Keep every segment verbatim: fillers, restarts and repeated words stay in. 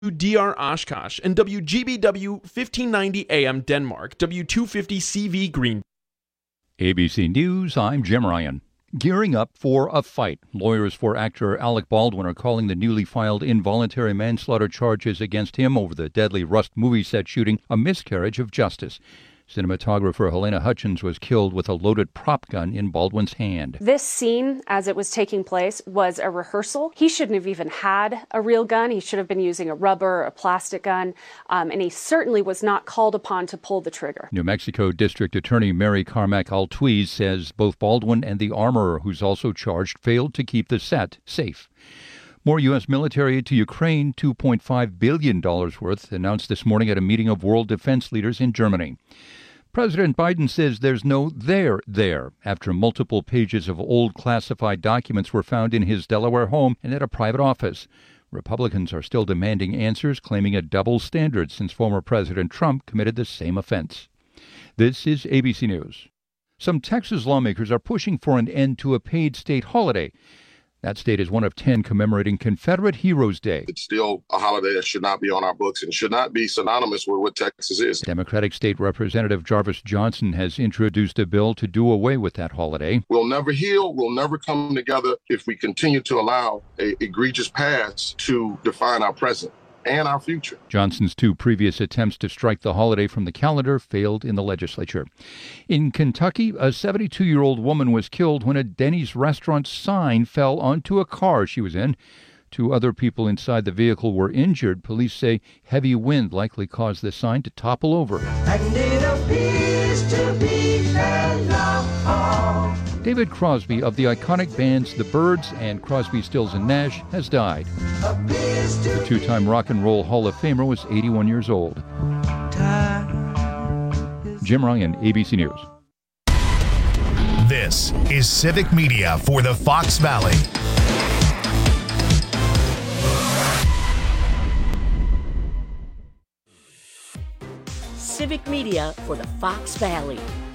D R Oshkosh, and W G B W fifteen ninety A M Denmark, W two fifty C V Green. A B C News, I'm Jim Ryan. Gearing up for a fight. Lawyers for actor Alec Baldwin are calling the newly filed involuntary manslaughter charges against him over the deadly Rust movie set shooting a miscarriage of justice. Cinematographer Helena Hutchins was killed with a loaded prop gun in Baldwin's hand. This scene, as it was taking place, was a rehearsal. He shouldn't have even had a real gun. He should have been using a rubber, a plastic gun, um, and he certainly was not called upon to pull the trigger. New Mexico District Attorney Mary Carmack Altuiz says both Baldwin and the armorer, who's also charged, failed to keep the set safe. More U S military aid to Ukraine, two point five billion dollars worth, announced this morning at a meeting of world defense leaders in Germany. President Biden says there's no there there after multiple pages of old classified documents were found in his Delaware home and at a private office. Republicans are still demanding answers, claiming a double standard since former President Trump committed the same offense. This is A B C News. Some Texas lawmakers are pushing for an end to a paid state holiday. That state is one of ten commemorating Confederate Heroes Day. It's still a holiday that should not be on our books and should not be synonymous with what Texas is. Democratic State Representative Jarvis Johnson has introduced a bill to do away with that holiday. We'll never heal, we'll never come together if we continue to allow an egregious past to define our present and our future. Johnson's two previous attempts to strike the holiday from the calendar failed in the legislature. In Kentucky, a seventy-two-year-old woman was killed when a Denny's restaurant sign fell onto a car she was in. Two other people inside the vehicle were injured. Police say heavy wind likely caused the sign to topple over. And it appears to be long. David Crosby of the iconic bands The Byrds and Crosby, Stills and Nash has died. The two-time Rock and Roll Hall of Famer was eighty-one years old. Jim Ryan, A B C News. This is Civic Media for the Fox Valley. Civic Media for the Fox Valley.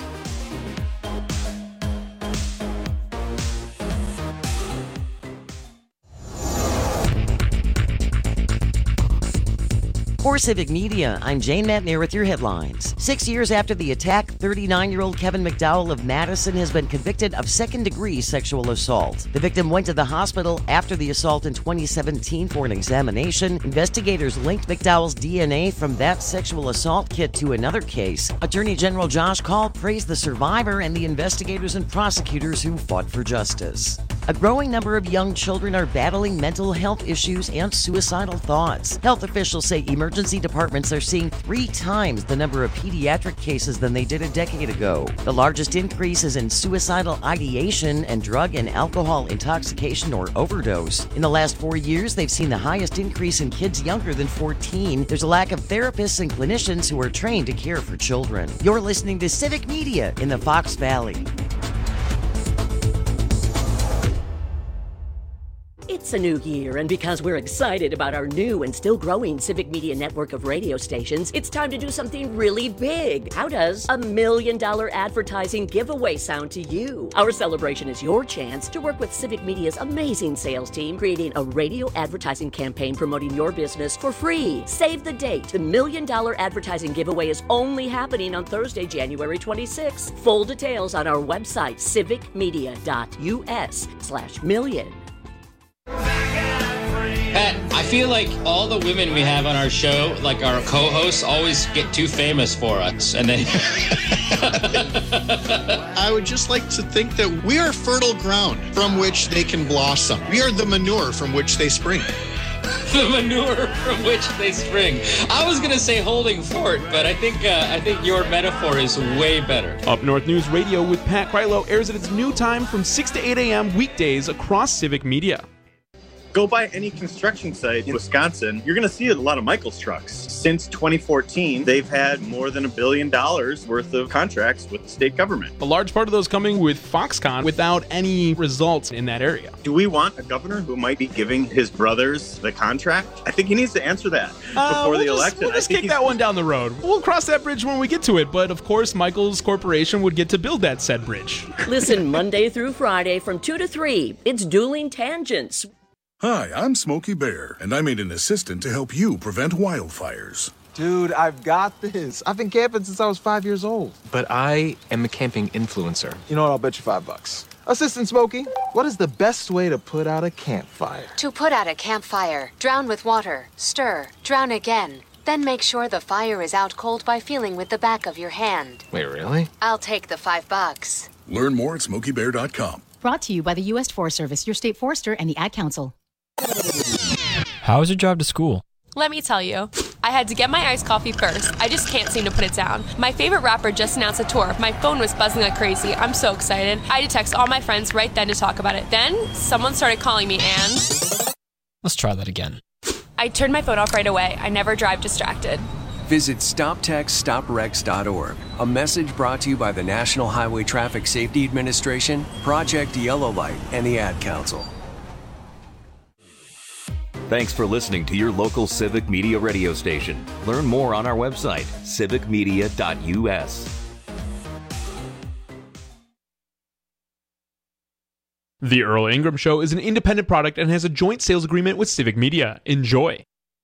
For Civic Media, I'm Jane Matnier with your headlines. Six years after the attack, thirty-nine-year-old Kevin McDowell of Madison has been convicted of second-degree sexual assault. The victim went to the hospital after the assault in twenty seventeen for an examination. Investigators linked McDowell's D N A from that sexual assault kit to another case. Attorney General Josh Kaul praised the survivor and the investigators and prosecutors who fought for justice. A growing number of young children are battling mental health issues and suicidal thoughts. Health officials say emergency departments are seeing three times the number of pediatric cases than they did a decade ago. The largest increase is in suicidal ideation and drug and alcohol intoxication or overdose. In the last four years, they've seen the highest increase in kids younger than fourteen. There's a lack of therapists and clinicians who are trained to care for children. You're listening to Civic Media in the Fox Valley. It's a new year, and because we're excited about our new and still growing Civic Media network of radio stations, it's time to do something really big. How does a million dollar advertising giveaway sound to you? Our celebration is your chance to work with Civic Media's amazing sales team, creating a radio advertising campaign promoting your business for free. Save the date. The million dollar advertising giveaway is only happening on Thursday, January twenty-sixth. Full details on our website, civicmedia.us slash million. Pat, I feel like all the women we have on our show, like our co-hosts, always get too famous for us. And then I would just like to think that we are fertile ground from which they can blossom. We are the manure from which they spring. The manure from which they spring. I was going to say holding fort, but I think uh, I think your metaphor is way better. Up North News Radio with Pat Krylo airs at its new time from six to eight a.m. weekdays across Civic Media. Go by any construction site in Wisconsin, you're going to see a lot of Michaels trucks. Since twenty fourteen, they've had more than a billion dollars worth of contracts with the state government. A large part of those coming with Foxconn without any results in that area. Do we want a governor who might be giving his brothers the contract? I think he needs to answer that uh, before we'll the just, election. We'll just kick that one down the road. We'll cross that bridge when we get to it. But of course, Michaels Corporation would get to build that said bridge. Listen Monday through Friday from two to three. It's Dueling Tangents. Hi, I'm Smokey Bear, and I made an assistant to help you prevent wildfires. Dude, I've got this. I've been camping since I was five years old. But I am a camping influencer. You know what? I'll bet you five bucks. Assistant Smokey, what is the best way to put out a campfire? To put out a campfire, drown with water, stir, drown again. Then make sure the fire is out cold by feeling with the back of your hand. Wait, really? I'll take the five bucks. Learn more at smokey bear dot com. Brought to you by the U S Forest Service, your state forester, and the Ad Council. How was your drive to school? Let me tell you, I had to get my iced coffee first. I just can't seem to put it down. My favorite rapper just announced a tour. My phone was buzzing like crazy. I'm so excited. I had to text all my friends right then to talk about it. Then, someone started calling me and... Let's try that again. I turned my phone off right away. I never drive distracted. Visit stop text stop wrecks dot org. A message brought to you by the National Highway Traffic Safety Administration, Project Yellow Light, and the Ad Council. Thanks for listening to your local Civic Media radio station. Learn more on our website, civic media dot u s. The Earl Ingram Show is an independent product and has a joint sales agreement with Civic Media. Enjoy.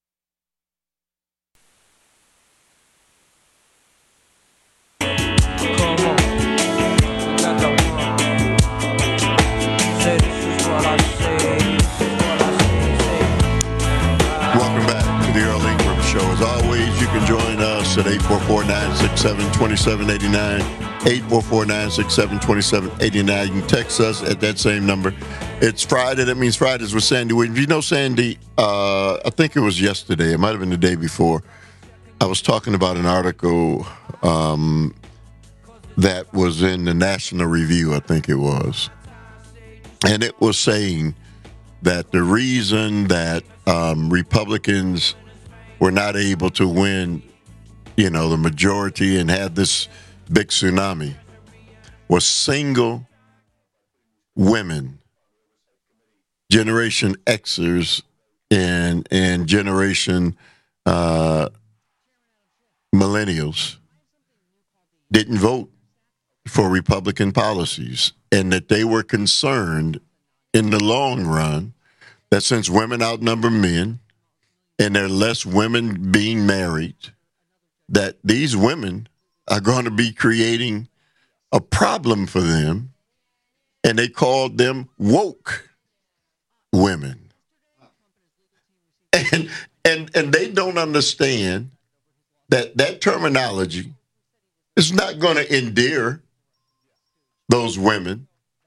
At eight four four, nine six seven, two seven eight nine, eight four four, nine six seven, two seven eight nine. You can text us at that same number. It's Friday. That means Fridays with Sandy Williams. You know, Sandy, uh, I think it was yesterday. It might have been the day before. I was talking about an article um, that was in the National Review, I think it was. And it was saying that the reason that um, Republicans were not able to win, you know, the majority and had this big tsunami was single women, Generation Xers and and Generation uh, Millennials didn't vote for Republican policies, and that they were concerned in the long run that since women outnumber men and there are less women being married, that these women are going to be creating a problem for them, and they called them woke women. And and and they don't understand that that terminology is not going to endear those women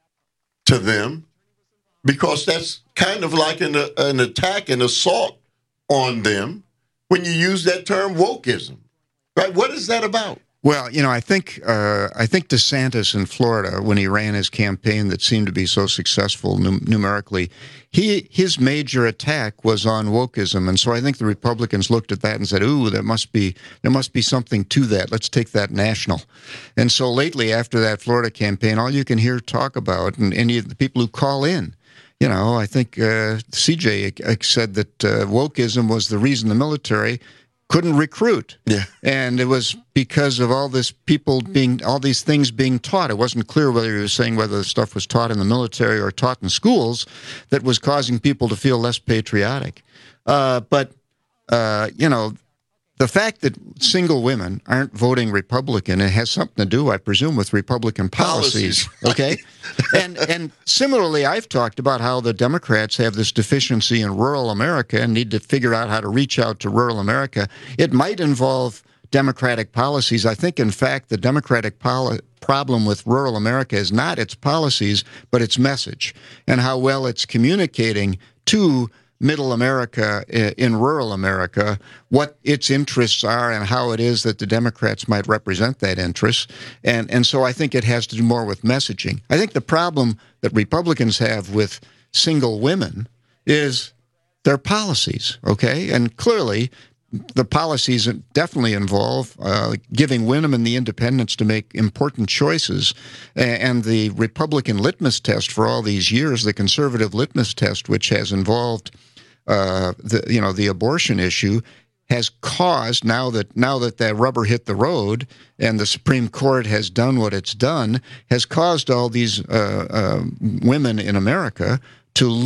to them, because that's kind of like an, an attack, an assault on them when you use that term wokeism. Right? What is that about? Well, you know, I think uh, I think DeSantis in Florida, when he ran his campaign that seemed to be so successful num- numerically, he his major attack was on wokeism, and so I think the Republicans looked at that and said, "Ooh, there must be there must be something to that. Let's take that national." And so lately, after that Florida campaign, all you can hear talk about, and any of the people who call in, you know, I think uh, C J said that uh, wokeism was the reason the military couldn't recruit. Yeah. And it was because of all this people being, all these things being taught. It wasn't clear whether he was saying whether the stuff was taught in the military or taught in schools that was causing people to feel less patriotic. Uh, but, uh, you know, the fact that single women aren't voting Republican, it has something to do, I presume, with Republican policies. policies. Okay? and and similarly, I've talked about how the Democrats have this deficiency in rural America and need to figure out how to reach out to rural America. It might involve Democratic policies. I think, in fact, the Democratic poli- problem with rural America is not its policies, but its message and how well it's communicating to middle America, in rural America, what its interests are and how it is that the Democrats might represent that interest. And and so I think it has to do more with messaging. I think the problem that Republicans have with single women is their policies, okay? And clearly, the policies definitely involve uh, giving women the independence to make important choices. And the Republican litmus test for all these years, the conservative litmus test, which has involved uh, the you know the abortion issue, has caused, now that now that that rubber hit the road and the Supreme Court has done what it's done, has caused all these uh, uh, women in America to look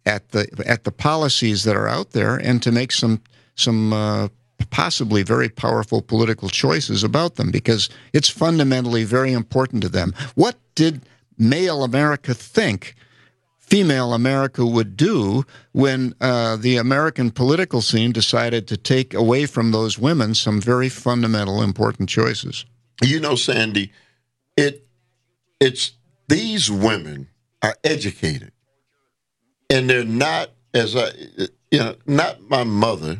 at the at the policies that are out there and to make some some uh, possibly very powerful political choices about them, because it's fundamentally very important to them. What did male America think female America would do when uh, the American political scene decided to take away from those women some very fundamental, important choices? You know, Sandy, it it's these women are educated, and they're not, as I, you know, not my mother,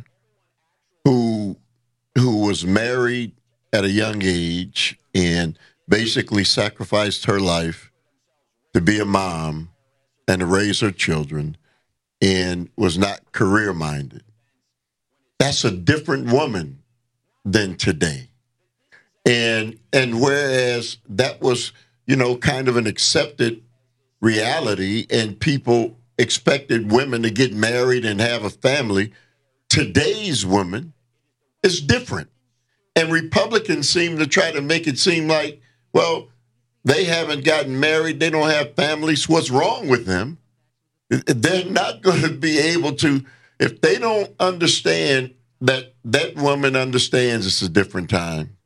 who who was married at a young age and basically sacrificed her life to be a mom and to raise her children and was not career-minded. That's a different woman than today. And and whereas that was, you know, kind of an accepted reality and people expected women to get married and have a family, today's woman is different. And Republicans seem to try to make it seem like, well, they haven't gotten married, they don't have families, what's wrong with them? They're not going to be able to, if they don't understand that that woman understands it's a different time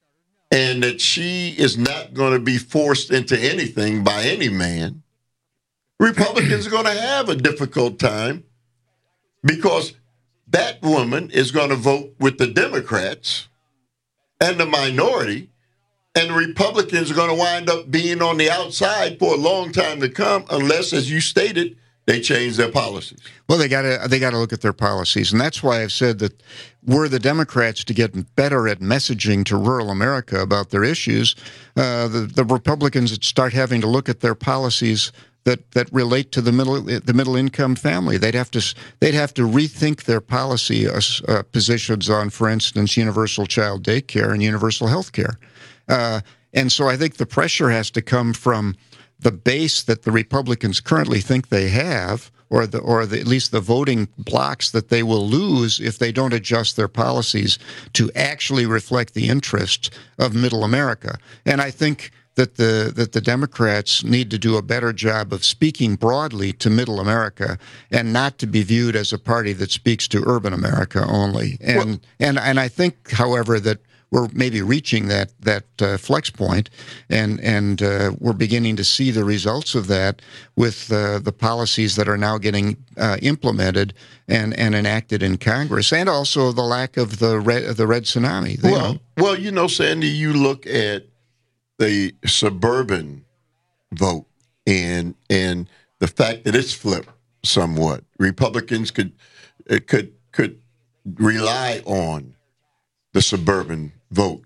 and that she is not going to be forced into anything by any man, Republicans are going to have a difficult time, because that woman is going to vote with the Democrats and the minority, and the Republicans are going to wind up being on the outside for a long time to come, unless, as you stated, they change their policies. Well, they got to they got to look at their policies, and that's why I've said that were the Democrats to get better at messaging to rural America about their issues, uh, the the Republicans would start having to look at their policies that that relate to the middle the middle income family. They'd have to they'd have to rethink their policy uh, uh, positions on, for instance, universal child daycare and universal health care. Uh, and so I think the pressure has to come from the base that the Republicans currently think they have, or the or the, at least the voting blocks that they will lose if they don't adjust their policies to actually reflect the interest of middle America. And I think that the that the Democrats need to do a better job of speaking broadly to middle America and not to be viewed as a party that speaks to urban America only. And well, and and I think, however, that we're maybe reaching that that uh, flex point, and and uh, we're beginning to see the results of that with uh, the policies that are now getting uh, implemented and, and enacted in Congress, and also the lack of the red the red tsunami. They Well, know. well, you know, Sandy, you look at the suburban vote and and the fact that it's flipped somewhat. Republicans could could could rely on the suburban vote.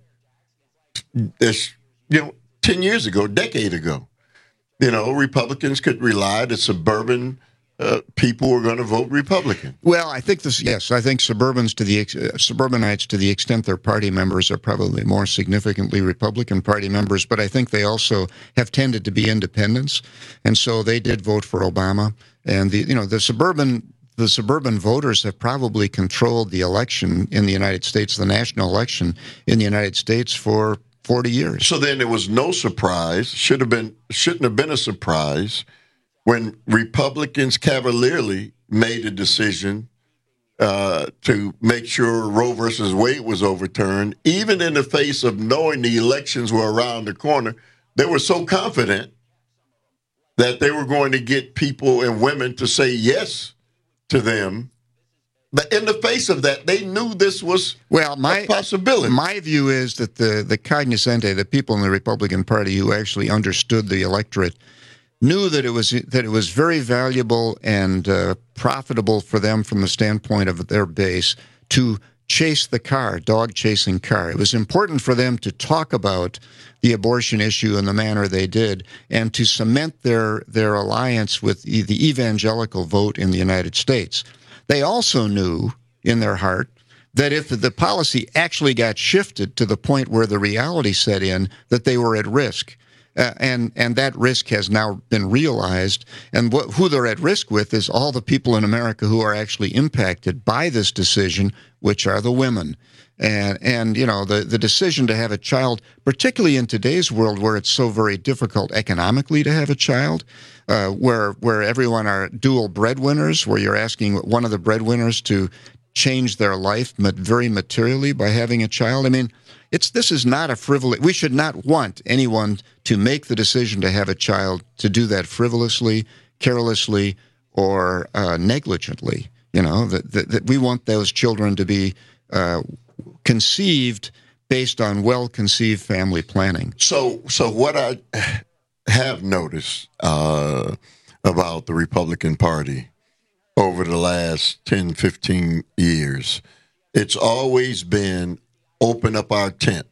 This, you know, ten years ago, a decade ago, you know, Republicans could rely that suburban uh, people were going to vote Republican. Well, I think this. Yes, I think suburbans to the uh, suburbanites, to the extent their party members are probably more significantly Republican Party members, but I think they also have tended to be independents, and so they did vote for Obama. And the you know the suburban. The suburban voters have probably controlled the election in the United States, the national election in the United States, for forty years. So then it was no surprise, should have been, shouldn't have been a surprise when Republicans cavalierly made a decision uh, to make sure Roe versus Wade was overturned, even in the face of knowing the elections were around the corner. They were so confident that they were going to get people and women to say yes to them. But in the face of that, they knew this was well, my, a possibility. My view is that the, the cognoscente, the people in the Republican Party who actually understood the electorate, knew that it was that it was very valuable and uh, profitable for them from the standpoint of their base to chase the car, dog-chasing car. It was important for them to talk about the abortion issue in the manner they did and to cement their, their alliance with the evangelical vote in the United States. They also knew in their heart that if the policy actually got shifted to the point where the reality set in, that they were at risk. Uh, and and that risk has now been realized. And what, who they're at risk with is all the people in America who are actually impacted by this decision, which are the women. And, and you know, the, the decision to have a child, particularly in today's world where it's so very difficult economically to have a child, uh, where where everyone are dual breadwinners, where you're asking one of the breadwinners to change their life very materially by having a child. I mean, it's this is not a frivolous. We should not want anyone to make the decision to have a child to do that frivolously, carelessly, or uh, negligently. You know, that, that, that we want those children to be uh, conceived based on well-conceived family planning. So, so what I have noticed uh, about the Republican Party over the last ten, fifteen years, it's always been open up our tent.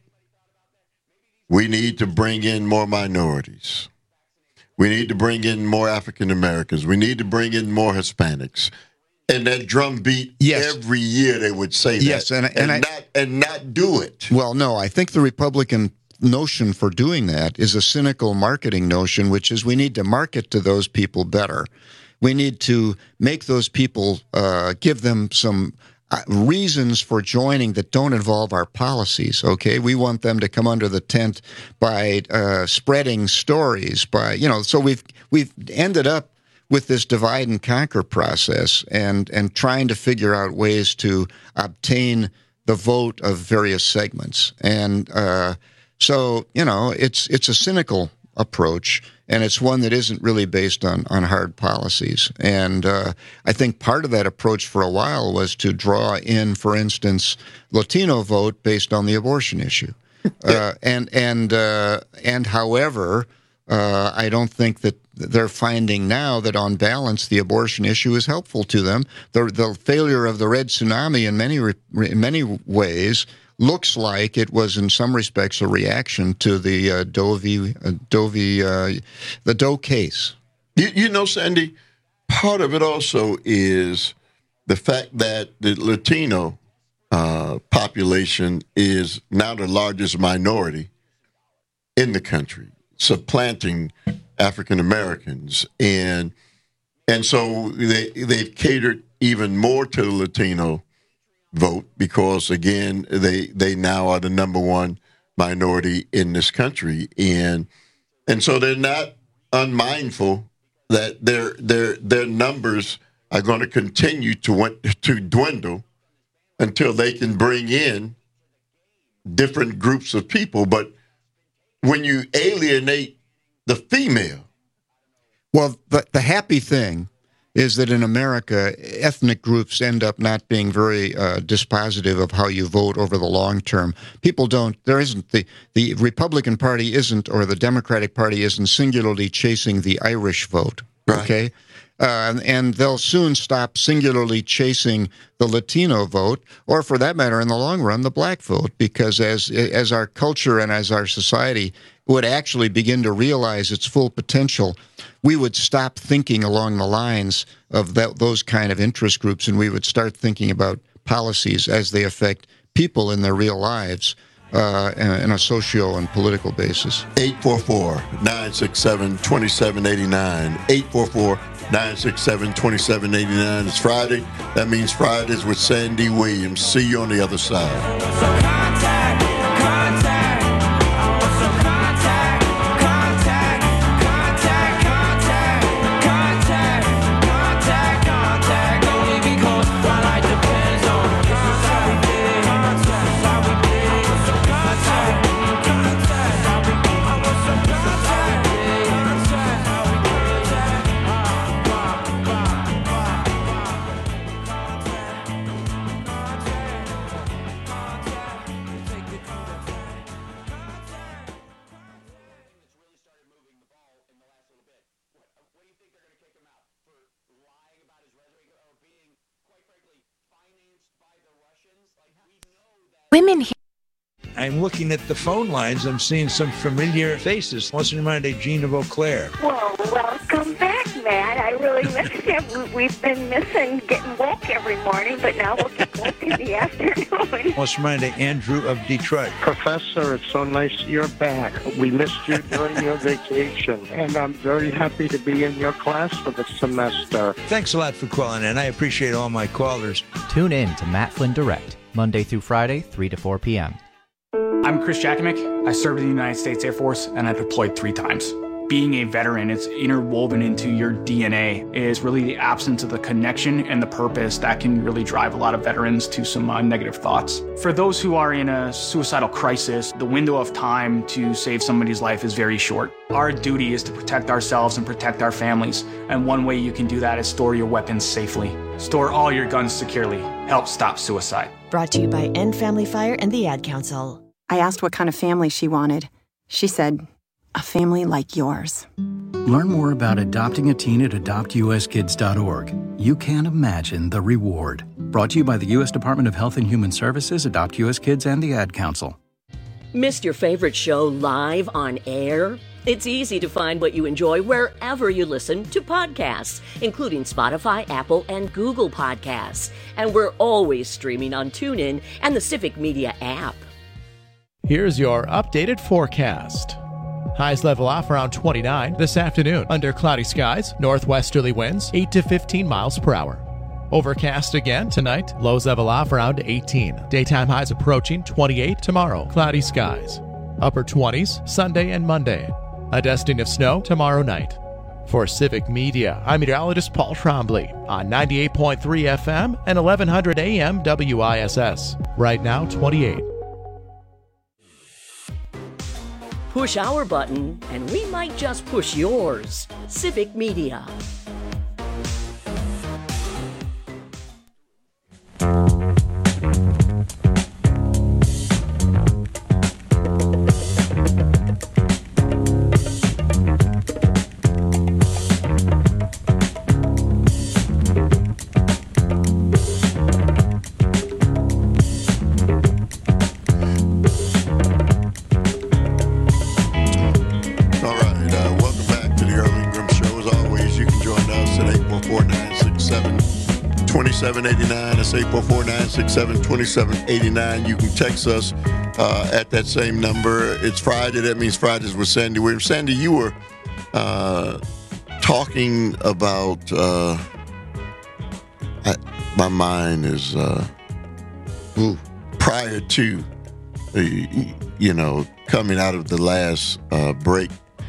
We need to bring in more minorities. We need to bring in more African Americans. We need to bring in more Hispanics. And that drumbeat, yes. every year they would say that, yes, and, and, and, I, not, and not do it. Well, no, I think the Republican notion for doing that is a cynical marketing notion, which is we need to market to those people better. We need to make those people, uh, give them some uh, reasons for joining that don't involve our policies, okay? We want them to come under the tent by uh, spreading stories, by, you know, so we've we've ended up with this divide and conquer process and, and trying to figure out ways to obtain the vote of various segments. And uh, so, you know, it's it's a cynical approach, and it's one that isn't really based on, on hard policies. And uh, I think part of that approach for a while was to draw in, for instance, Latino vote based on the abortion issue. uh, and, and, uh, and however, uh, I don't think that they're finding now that on balance the abortion issue is helpful to them. The, the failure of the Red Tsunami in many, in many ways looks like it was in some respects a reaction to the uh, Doe v. Uh, Doe v. Uh, the Doe case. You, you know, Sandy, part of it also is the fact that the Latino uh, population is now the largest minority in the country, supplanting African Americans, and and so they they've catered even more to the Latino vote because, again, they they now are the number one minority in this country, and and so they're not unmindful that their their their numbers are going to continue to to dwindle until they can bring in different groups of people. But when you alienate the female, well, the the happy thing is that in America, ethnic groups end up not being very uh, dispositive of how you vote over the long term. People don't, there isn't, the, the Republican Party isn't, or the Democratic Party isn't singularly chasing the Irish vote, right. okay? Uh, and they'll soon stop singularly chasing the Latino vote, or for that matter, in the long run, the black vote, because as as our culture and as our society would actually begin to realize its full potential, we would stop thinking along the lines of that, those kind of interest groups, and we would start thinking about policies as they affect people in their real lives uh, in a socio and political basis. eight four four, nine six seven, two seven eight nine. eight four four, nine six seven, two seven eight nine. It's Friday. That means Fridays with Sandy Williams. See you on the other side. Women here. I'm looking at the phone lines. I'm seeing some familiar faces. What's in mind, Jean of Eau Claire? Well, welcome back, Matt. I really miss him. We've been missing getting woke every morning, but now we'll get woke in the afternoon. Let's remind Andrew of Detroit. Professor, it's so nice you're back. We missed you during your vacation, and I'm very happy to be in your class for the semester. Thanks a lot for calling in. I appreciate all my callers. Tune in to Matt Flynn Direct, Monday through Friday, three to four p.m. I'm Chris Jakimick. I served in the United States Air Force, and I deployed three times. Being a veteran, it's interwoven into your D N A, is really the absence of the connection and the purpose that can really drive a lot of veterans to some uh, negative thoughts. For those who are in a suicidal crisis, the window of time to save somebody's life is very short. Our duty is to protect ourselves and protect our families, and one way you can do that is store your weapons safely. Store all your guns securely. Help stop suicide. Brought to you by End Family Fire and the Ad Council. I asked what kind of family she wanted. She said, a family like yours. Learn more about adopting a teen at adopt u s kids dot org. You can't imagine the reward. Brought to you by the U S Department of Health and Human Services, Adopt U S Kids, and the Ad Council. Missed your favorite show live on air? It's easy to find what you enjoy wherever you listen to podcasts, including Spotify, Apple, and Google Podcasts. And we're always streaming on TuneIn and the Civic Media app. Here's your updated forecast. Highs level off around twenty-nine this afternoon. Under cloudy skies, northwesterly winds eight to fifteen miles per hour. Overcast again tonight. Lows level off around eighteen. Daytime highs approaching twenty-eight tomorrow. Cloudy skies. Upper twenties Sunday and Monday. A dusting of snow tomorrow night. For Civic Media, I'm meteorologist Paul Trombley on ninety-eight point three F M and eleven hundred A M W I S S. Right now, twenty-eight. Push our button, and we might just push yours. Civic Media. twenty-seven eighty-nine. That's eight four four, nine six seven, two seven eight nine. You can text us uh, at that same number. It's Friday. That means Fridays with Sandy Williams. Sandy, you were uh, talking about, uh, I, my mind is, uh, ooh, prior to, uh, you know, coming out of the last uh, break.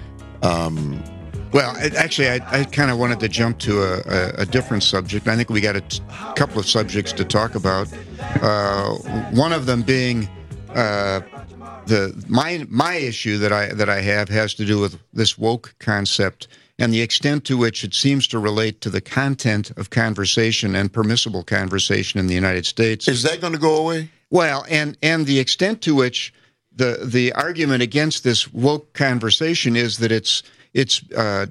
Um, Well, it, actually, I, I kind of wanted to jump to a, a, a different subject. I think we got a t- couple of subjects to talk about. Uh, one of them being uh, the my my issue that I that I have has to do with this woke concept and the extent to which it seems to relate to the content of conversation and permissible conversation in the United States. Is that going to go away? Well, and and the extent to which the the argument against this woke conversation is that it's It's uh,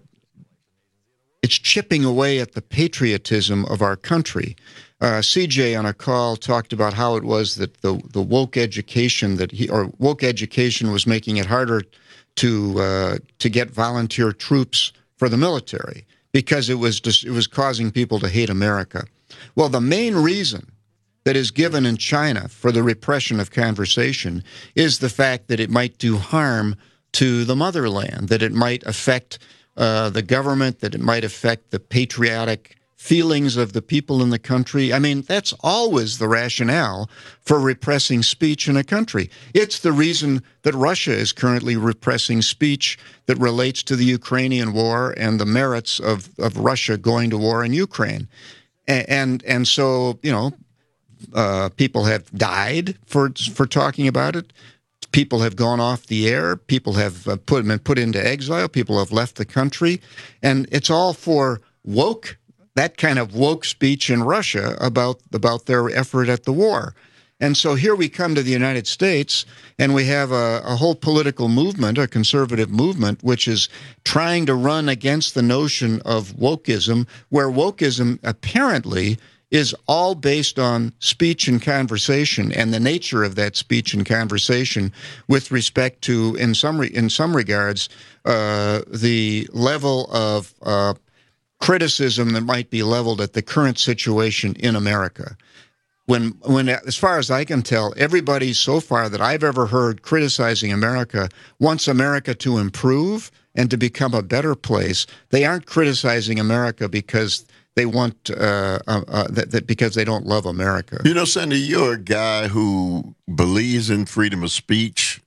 it's chipping away at the patriotism of our country. Uh, C J on a call talked about how it was that the the woke education that he or woke education was making it harder to uh, to get volunteer troops for the military because it was just, it was causing people to hate America. Well, the main reason that is given in China for the repression of conversation is the fact that it might do harm to the motherland, that it might affect uh, the government, that it might affect the patriotic feelings of the people in the country. I mean, that's always the rationale for repressing speech in a country. It's the reason that Russia is currently repressing speech that relates to the Ukrainian war and the merits of, of Russia going to war in Ukraine. And, and, and so, you know, uh, people have died for for talking about it. People have gone off the air. People have uh, put, been put into exile. People have left the country. And it's all for woke, that kind of woke speech in Russia about, about their effort at the war. And so here we come to the United States, and we have a, a whole political movement, a conservative movement, which is trying to run against the notion of wokeism, where wokeism apparently is all based on speech and conversation and the nature of that speech and conversation with respect to, in some re- in some regards, uh, the level of uh, criticism that might be leveled at the current situation in America. When, when, as far as I can tell, everybody so far that I've ever heard criticizing America wants America to improve and to become a better place. They aren't criticizing America because they want uh, uh, uh, that, that because they don't love America. You know, Sandy, you're a guy who believes in freedom of speech,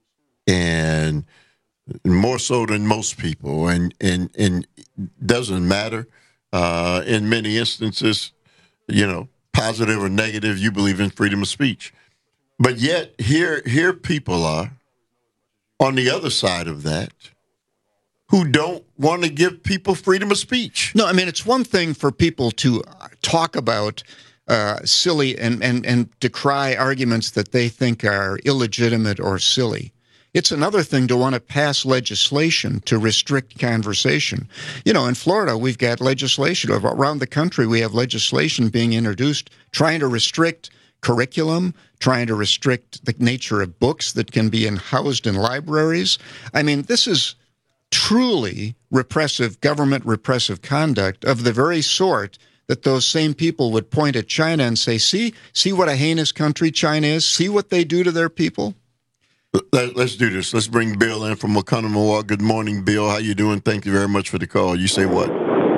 and more so than most people, and and and doesn't matter uh, in many instances, you know, positive or negative. You believe in freedom of speech, but yet here here people are on the other side of that, who don't want to give people freedom of speech. No, I mean, it's one thing for people to talk about uh, silly and, and, and decry arguments that they think are illegitimate or silly. It's another thing to want to pass legislation to restrict conversation. You know, in Florida, we've got legislation. Around the country, we have legislation being introduced trying to restrict curriculum, trying to restrict the nature of books that can be in, housed in libraries. I mean, this is truly repressive, government repressive conduct of the very sort that those same people would point at China and say, see, see what a heinous country China is? See what they do to their people? Let, let's do this. Let's bring Bill in from Oconomowoc. Good morning, Bill. How you doing? Thank you very much for the call. You say what?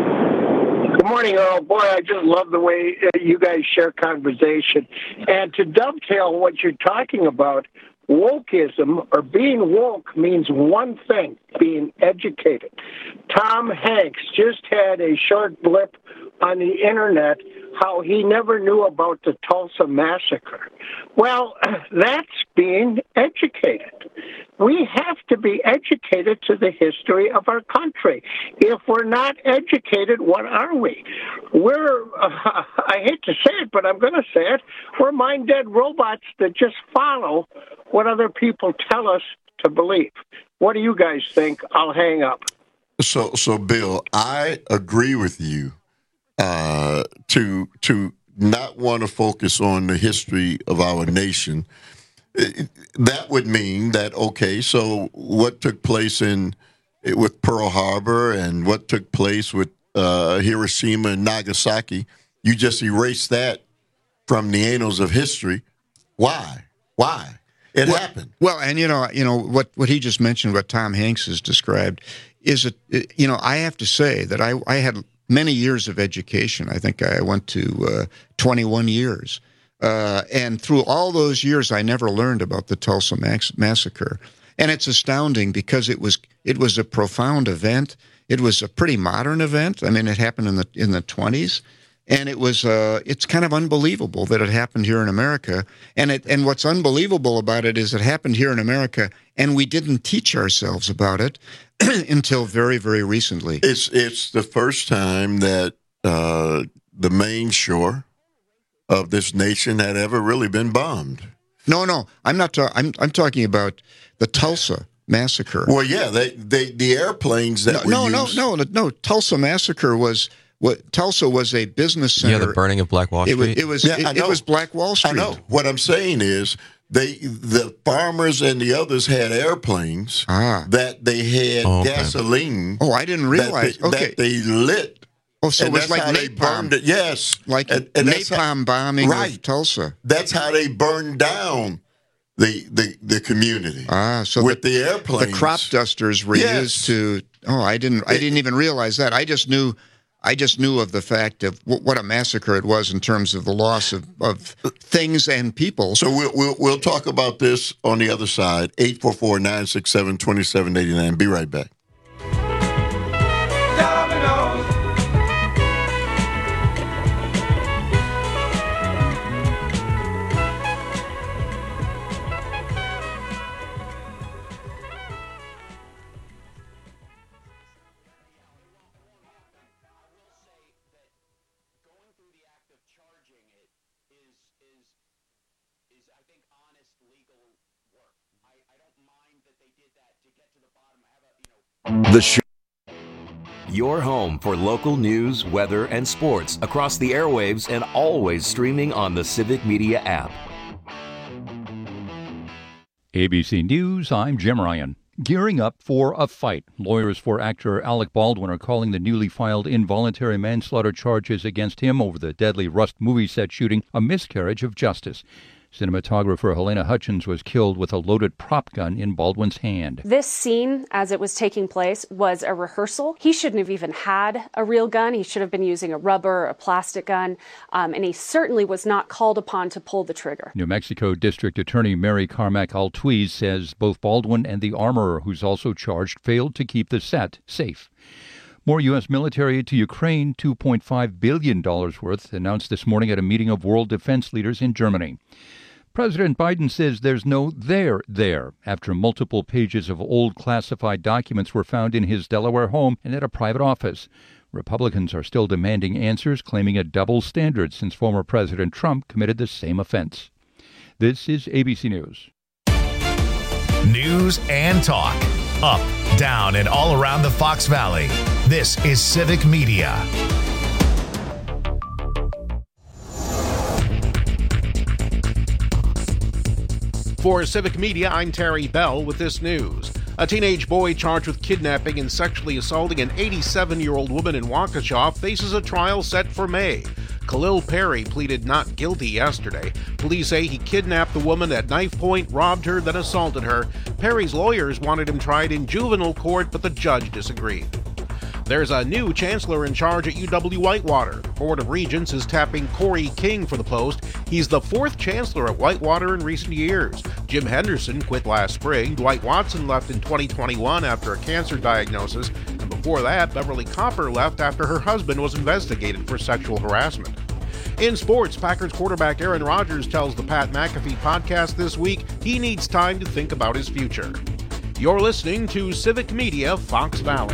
Good morning, Earl. Boy, I just love the way uh, you guys share conversation. And to dovetail what you're talking about, wokeism, or being woke, means one thing, being educated. Tom Hanks just had a short blip on the internet how he never knew about the Tulsa Massacre. Well, that's being educated. We have to be educated to the history of our country. If we're not educated, what are we? We're, uh, I hate to say it, but I'm going to say it, we're mind-dead robots that just follow what other people tell us to believe. What do you guys think? I'll hang up. So, so Bill, I agree with you uh, to to not want to focus on the history of our nation. That would mean that, okay, so what took place in with Pearl Harbor and what took place with uh, Hiroshima and Nagasaki, you just erase that from the annals of history. Why? Why? It well, happened. Well, and you know, you know what, what he just mentioned, what Tom Hanks has described, is it, you know, I have to say that I, I had many years of education. I think I went to uh, twenty-one years. Uh, and through all those years, I never learned about the Tulsa Max- Massacre. And it's astounding because it was it was a profound event. It was a pretty modern event. I mean, it happened in the in the twenties. And it was uh, it's kind of unbelievable that it happened here in America. And it and what's unbelievable about it is it happened here in America, and we didn't teach ourselves about it until very, very recently. It's it's the first time that uh, the main shore of this nation had ever really been bombed. No, no, I'm not. Ta- I'm I'm talking about the Tulsa Massacre. Well, yeah, they they the airplanes that no, were no, used. no, no, no. Tulsa Massacre was. What Tulsa was a business center. Yeah, the burning of Black Wall Street. It was. It was, yeah, it, it was Black Wall Street. I know. What I'm saying is, they the farmers and the others had airplanes ah. that they had oh, okay. gasoline. Oh, I didn't realize. That they, okay, that they lit. Oh, so and it was that's like how they burned napalm. it. Yes, like and, and napalm how, bombing right. of Tulsa. That's how they burned down the the, the community. Ah, so with the, the airplanes, the crop dusters were yes. used to. Oh, I didn't. I didn't even realize that. I just knew. I just knew of the fact of w- what a massacre it was in terms of the loss of, of things and people. So we'll, we'll we'll talk about this on the other side. eight four four, nine six seven, two seven eight nine. Be right back. The show. Your home for local news, weather, and sports across the airwaves and always streaming on the Civic Media app. A B C News, I'm Jim Ryan. Gearing up for a fight. Lawyers for actor Alec Baldwin are calling the newly filed involuntary manslaughter charges against him over the deadly Rust movie set shooting a miscarriage of justice. Cinematographer Helena Hutchins was killed with a loaded prop gun in Baldwin's hand. This scene, as it was taking place, was a rehearsal. He shouldn't have even had a real gun. He should have been using a rubber or a plastic gun, um, and he certainly was not called upon to pull the trigger. New Mexico District Attorney Mary Carmack Altuiz says both Baldwin and the armorer, who's also charged, failed to keep the set safe. More U S military aid to Ukraine, two point five billion dollars worth, announced this morning at a meeting of world defense leaders in Germany. President Biden says there's no there there after multiple pages of old classified documents were found in his Delaware home and at a private office. Republicans are still demanding answers, claiming a double standard since former President Trump committed the same offense. This is A B C News. News and talk. Up, down, and all around the Fox Valley. This is Civic Media. For Civic Media, I'm Terry Bell with this news. A teenage boy charged with kidnapping and sexually assaulting an eighty-seven-year-old woman in Waukesha faces a trial set for May. Khalil Perry pleaded not guilty yesterday. Police say he kidnapped the woman at knife point, robbed her, then assaulted her. Perry's lawyers wanted him tried in juvenile court, but the judge disagreed. There's a new chancellor in charge at U W-Whitewater. Board of Regents is tapping Corey King for the post. He's the fourth chancellor at Whitewater in recent years. Jim Henderson quit last spring. Dwight Watson left in twenty twenty-one after a cancer diagnosis. And before that, Beverly Copper left after her husband was investigated for sexual harassment. In sports, Packers quarterback Aaron Rodgers tells the Pat McAfee podcast this week he needs time to think about his future. You're listening to Civic Media Fox Valley.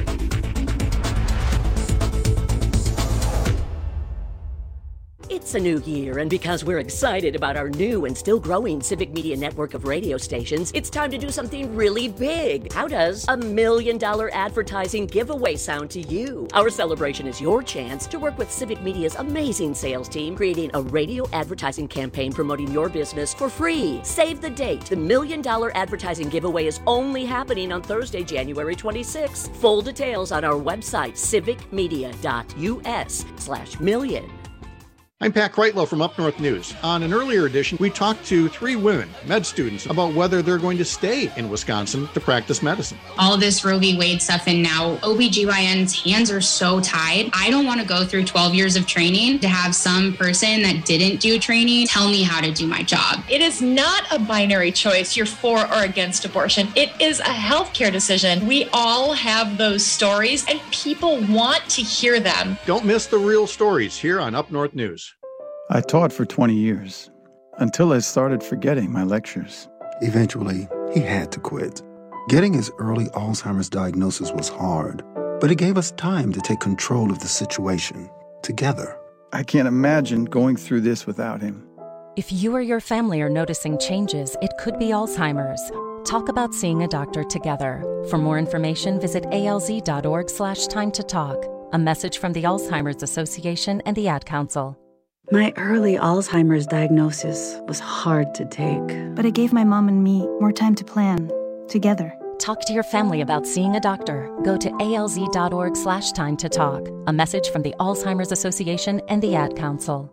It's a new year, and because we're excited about our new and still growing Civic Media network of radio stations, it's time to do something really big. How does a million dollar advertising giveaway sound to you? Our celebration is your chance to work with Civic Media's amazing sales team, creating a radio advertising campaign promoting your business for free. Save the date. The million dollar advertising giveaway is only happening on Thursday, January twenty-sixth. Full details on our website, civicmedia.us slash million. I'm Pat Kreitlow from Up North News. On an earlier edition, we talked to three women, med students, about whether they're going to stay in Wisconsin to practice medicine. All this Roe v. Wade stuff, and now O B G Y N's hands are so tied. I don't want to go through twelve years of training to have some person that didn't do training tell me how to do my job. It is not a binary choice, you're for or against abortion. It is a healthcare decision. We all have those stories, and people want to hear them. Don't miss the real stories here on Up North News. I taught for twenty years, until I started forgetting my lectures. Eventually, he had to quit. Getting his early Alzheimer's diagnosis was hard, but it gave us time to take control of the situation, together. I can't imagine going through this without him. If you or your family are noticing changes, it could be Alzheimer's. Talk about seeing a doctor together. For more information, visit alz.org slash time to talk. A message from the Alzheimer's Association and the Ad Council. My early Alzheimer's diagnosis was hard to take. But it gave my mom and me more time to plan, together. Talk to your family about seeing a doctor. Go to alz.org slash time to talk. A message from the Alzheimer's Association and the Ad Council.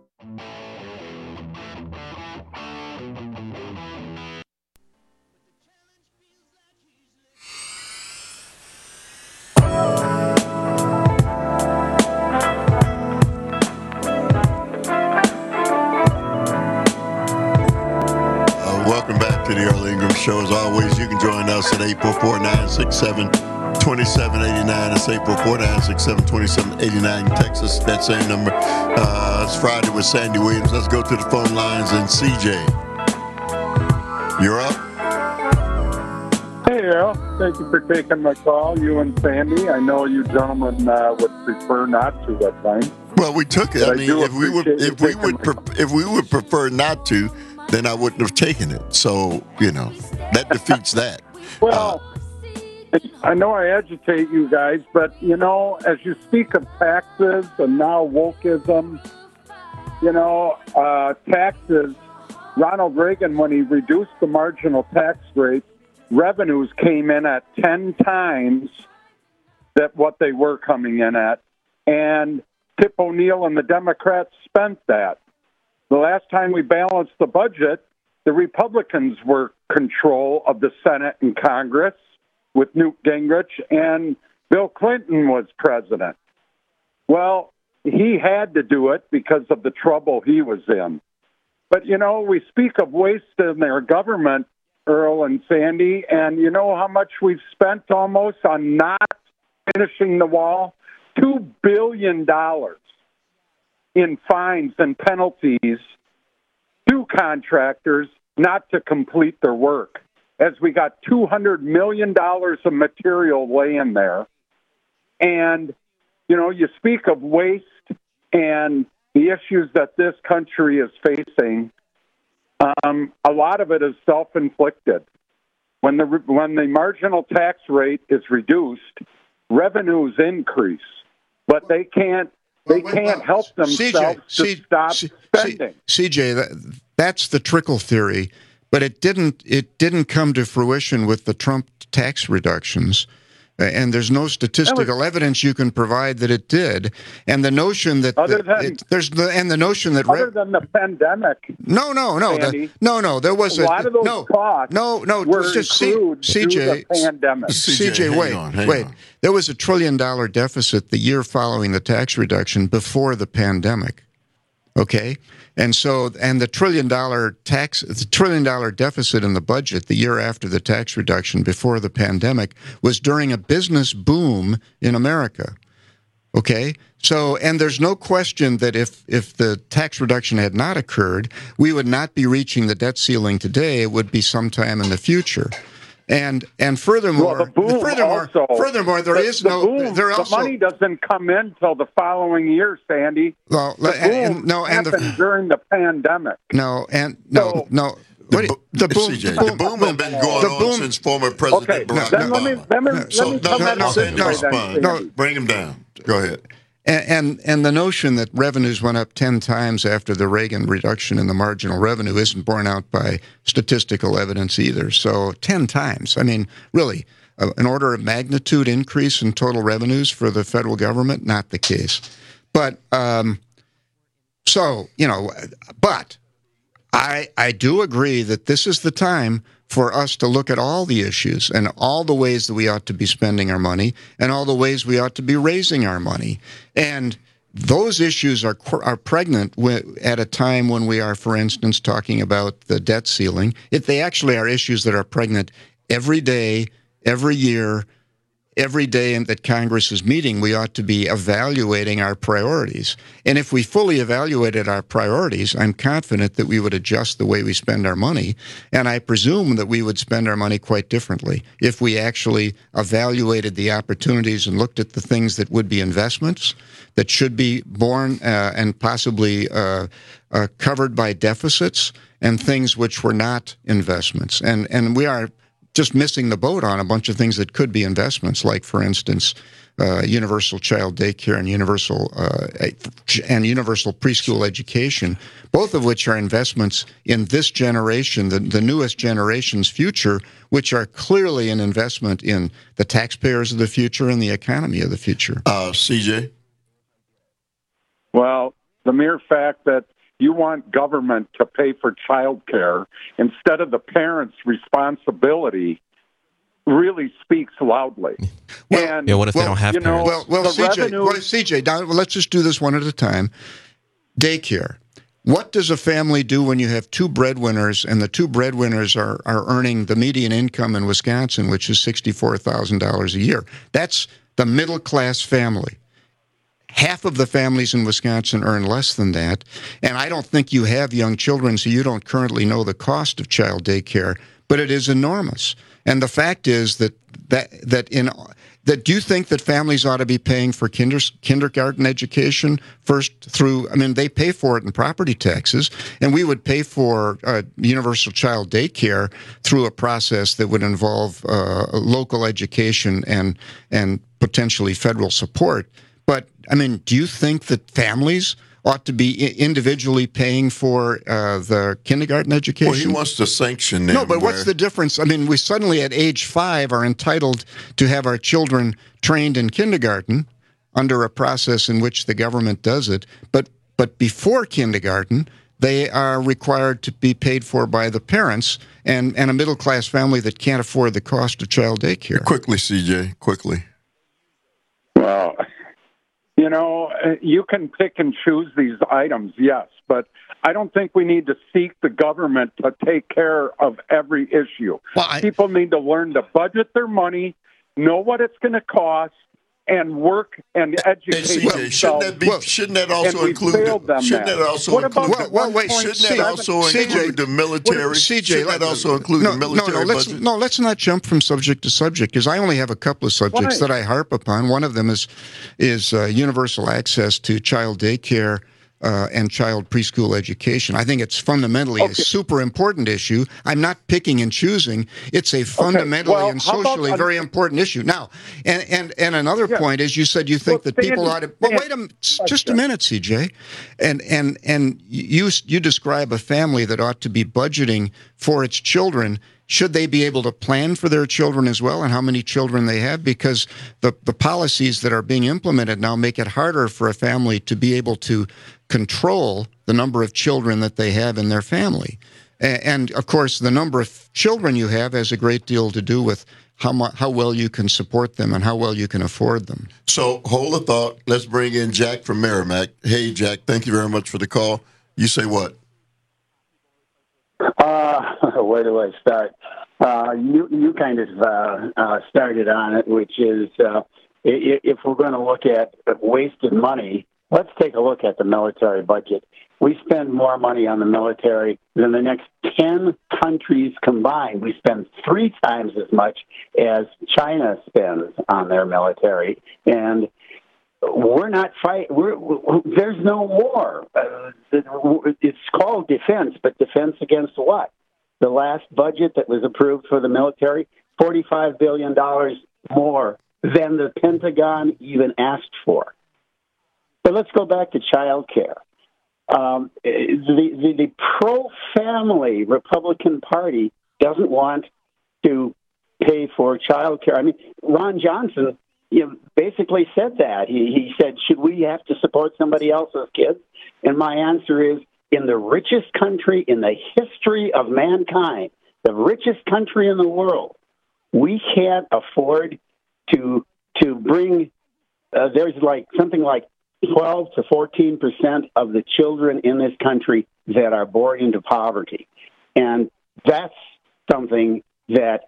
Show. As always, you can join us at eight four four, nine six seven, two seven eight nine. That's eight four four, nine six seven, two seven eight nine. Text us that same number. Uh, it's Friday with Sandy Williams. Let's go to the phone lines and C J. You're up. Hey, Al. Thank you for taking my call, you and Sandy. I know you gentlemen uh, would prefer not to at times. Well, we took it. But I mean, I if we would, if we would, pre- if we would prefer not to, then I wouldn't have taken it. So, you know, that defeats that. Well, uh, I know I agitate you guys, but, you know, as you speak of taxes and now wokeism, you know, uh, taxes, Ronald Reagan, when he reduced the marginal tax rate, revenues came in at ten times that what they were coming in at, and Tip O'Neill and the Democrats spent that. The last time we balanced the budget, the Republicans were control of the Senate and Congress with Newt Gingrich, and Bill Clinton was president. Well, he had to do it because of the trouble he was in. But, you know, we speak of waste in their government, Earl and Sandy, and you know how much we've spent almost on not finishing the wall? Two billion dollars in fines and penalties to contractors not to complete their work, as we got two hundred million dollars of material laying there. And, you know, you speak of waste and the issues that this country is facing. Um, a lot of it is self-inflicted. When the when the marginal tax rate is reduced, revenues increase, but they can't they well, can't well, help themselves C J, to C, stop C, spending. C, CJ, that, that's the trickle theory, but it didn't it didn't come to fruition with the Trump tax reductions. And there's no statistical was, evidence you can provide that it did. And the notion that other the, than, it, there's the and the notion that other than the pandemic. No, no, no, Sandy, the, no, no. There was a, a lot of those no, costs. No, no. Were just C, CJ, the pandemic. C J, wait, hang on, hang wait. On. There was a trillion dollar deficit the year following the tax reduction before the pandemic. Okay. And so, and the trillion dollar tax, the trillion dollar deficit in the budget the year after the tax reduction before the pandemic was during a business boom in America. Okay. So, and there's no question that if, if the tax reduction had not occurred, we would not be reaching the debt ceiling today. It would be sometime in the future. And and furthermore, well, the boom furthermore, also, furthermore, there the, is the no. Boom, there also, the money doesn't come in till the following year, Sandy. Well, the and, boom and, no, and happened the, during the pandemic. No, and no, so, no. The, what, bo- the boom, C J, the boom, the boom had been going the on boom, since former President okay, Barack then Obama. let me let me, let so, me no, come no, at no, it this no, way then, no, Sandy. bring him down. Go ahead. And, and and the notion that revenues went up ten times after the Reagan reduction in the marginal revenue isn't borne out by statistical evidence either. So ten times. I mean, really, uh, an order of magnitude increase in total revenues for the federal government, not the case. But um, so you know, but I I do agree that this is the time for us to look at all the issues and all the ways that we ought to be spending our money and all the ways we ought to be raising our money. And those issues are are pregnant at a time when we are, for instance, talking about the debt ceiling. If they actually are issues that are pregnant every day, every year, every day that Congress is meeting, we ought to be evaluating our priorities. And if we fully evaluated our priorities, I'm confident that we would adjust the way we spend our money. And I presume that we would spend our money quite differently if we actually evaluated the opportunities and looked at the things that would be investments that should be borne uh, and possibly uh, uh, covered by deficits, and things which were not investments. And and we are just missing the boat on a bunch of things that could be investments, like, for instance, uh, universal child daycare and universal uh, and universal preschool education, both of which are investments in this generation, the, the newest generation's future, which are clearly an investment in the taxpayers of the future and the economy of the future. Uh, C J? Well, the mere fact that you want government to pay for child care instead of the parents' responsibility really speaks loudly. Well, and, yeah, what if well, they don't have you know, parents? Well, well, C J, revenue... well, C J, now, let's just do this one at a time. Daycare. What does a family do when you have two breadwinners, and the two breadwinners are, are earning the median income in Wisconsin, which is sixty-four thousand dollars a year? That's the middle-class family. Half of the families in Wisconsin earn less than that, and I don't think you have young children, so you don't currently know the cost of child daycare, but it is enormous. And the fact is that that that in that do you think that families ought to be paying for kinder, kindergarten education first through, I mean, they pay for it in property taxes, and we would pay for uh, universal child daycare through a process that would involve uh, local education and and potentially federal support. But, I mean, do you think that families ought to be individually paying for uh, the kindergarten education? Well, he wants to sanction them. No, but where... what's the difference? I mean, we suddenly at age five are entitled to have our children trained in kindergarten under a process in which the government does it. But but before kindergarten, they are required to be paid for by the parents and, and a middle-class family that can't afford the cost of child daycare. Quickly, C J, quickly. Well, you know, you can pick and choose these items, yes, but I don't think we need to seek the government to take care of every issue. Well, I... People need to learn to budget their money, know what it's going to cost, and work and educate hey, C J, themselves. Shouldn't that, be, well, shouldn't that also include the, shouldn't that also what include about the, well, wait, shouldn't that also C J, include the military? What, C J, shouldn't that also include no, the military no, no, let's, budget? No, let's not jump from subject to subject, because I only have a couple of subjects Why? that I harp upon. One of them is is uh, universal access to child daycare Uh, and child preschool education. I think it's fundamentally okay. a super important issue. I'm not picking and choosing. It's a fundamentally okay. well, and socially about, very important issue. Now, and and, and another yeah. point is you said you think well, that people ought to. Well, Dan, wait a just a minute, C J. And and and you you describe a family that ought to be budgeting for its children. Should they be able to plan for their children as well and how many children they have? Because the, the policies that are being implemented now make it harder for a family to be able to control the number of children that they have in their family. And, of course, the number of children you have has a great deal to do with how mu- how well you can support them and how well you can afford them. So hold a thought. Let's bring in Jack from Merrimack. Hey, Jack, thank you very much for the call. You say what? Uh, where do I start? Uh, you you kind of uh, uh, started on it, which is uh, if we're going to look at wasted money, let's take a look at the military budget. We spend more money on the military than the next ten countries combined. We spend three times as much as China spends on their military, and we're not fight. We're, we're, there's no war. Uh, it's called defense, but defense against what? The last budget that was approved for the military, forty-five billion dollars more than the Pentagon even asked for. But let's go back to child care. Um, the, the, the pro-family Republican Party doesn't want to pay for child care. I mean, Ron Johnson you know, basically said that. He, he said, should we have to support somebody else's kids? And my answer is, in the richest country in the history of mankind, the richest country in the world, we can't afford to to bring, uh, there's like something like twelve to fourteen percent of the children in this country that are born into poverty. And that's something that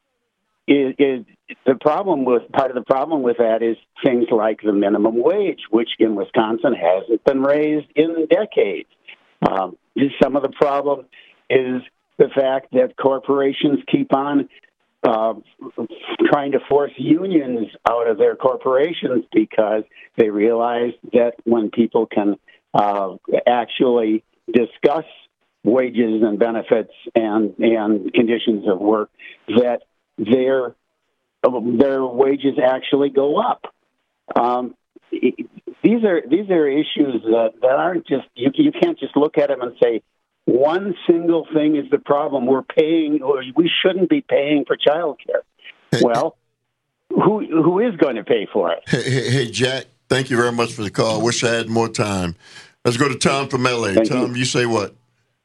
is, is the problem with, part of the problem with that is things like the minimum wage, which in Wisconsin hasn't been raised in decades. Um, some of the problem is the fact that corporations keep on uh, trying to force unions out of their corporations because they realize that when people can uh, actually discuss wages and benefits and, and conditions of work, that their their wages actually go up. Um, these are these are issues that, that aren't just you. You can't just look at them and say one single thing is the problem. We're paying, or we shouldn't be paying for child care. Well, who who is going to pay for it? Hey, hey, hey, Jack, thank you very much for the call. I wish I had more time. Let's go to Tom from L A. Thank Tom, you. you say what?